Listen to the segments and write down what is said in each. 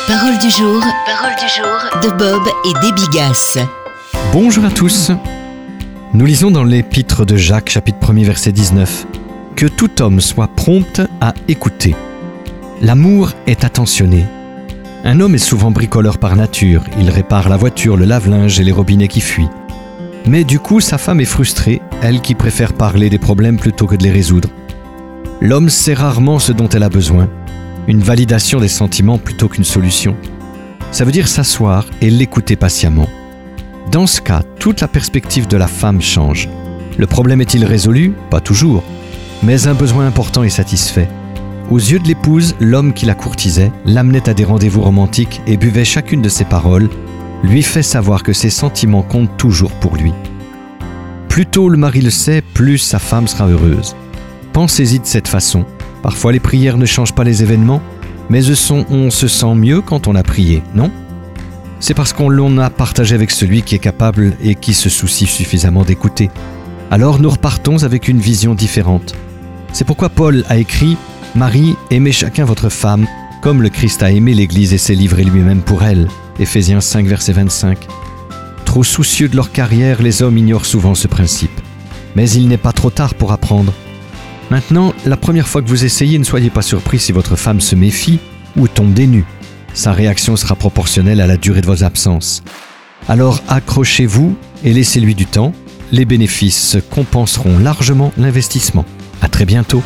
Parole du jour de Bob et Déby Gasse. Bonjour à tous. Nous lisons dans l'épître de Jacques, chapitre 1er, verset 19, « Que tout homme soit prompt à écouter. L'amour est attentionné. Un homme est souvent bricoleur par nature. Il répare la voiture, le lave-linge et les robinets qui fuient. Mais du coup, sa femme est frustrée, elle qui préfère parler des problèmes plutôt que de les résoudre. L'homme sait rarement ce dont elle a besoin. Une validation des sentiments plutôt qu'une solution. Ça veut dire s'asseoir et l'écouter patiemment. Dans ce cas, toute la perspective de la femme change. Le problème est-il résolu ? Pas toujours. Mais un besoin important est satisfait. Aux yeux de l'épouse, l'homme qui la courtisait, l'amenait à des rendez-vous romantiques et buvait chacune de ses paroles, lui fait savoir que ses sentiments comptent toujours pour lui. Plus tôt le mari le sait, plus sa femme sera heureuse. Pensez-y de cette façon. Parfois les prières ne changent pas les événements, mais on se sent mieux quand on a prié, non ? C'est parce qu'on l'on a partagé avec celui qui est capable et qui se soucie suffisamment d'écouter. Alors nous repartons avec une vision différente. C'est pourquoi Paul a écrit « Marie, aimez chacun votre femme, comme le Christ a aimé l'Église et s'est livré lui-même pour elle. » Éphésiens 5, verset 25. Trop soucieux de leur carrière, les hommes ignorent souvent ce principe. Mais il n'est pas trop tard pour apprendre. Maintenant, la première fois que vous essayez, ne soyez pas surpris si votre femme se méfie ou tombe des nues. Sa réaction sera proportionnelle à la durée de vos absences. Alors accrochez-vous et laissez-lui du temps. Les bénéfices compenseront largement l'investissement. À très bientôt.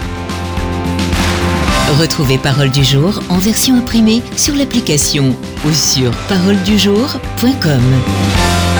Retrouvez Parole du jour en version imprimée sur l'application ou sur paroledujour.com.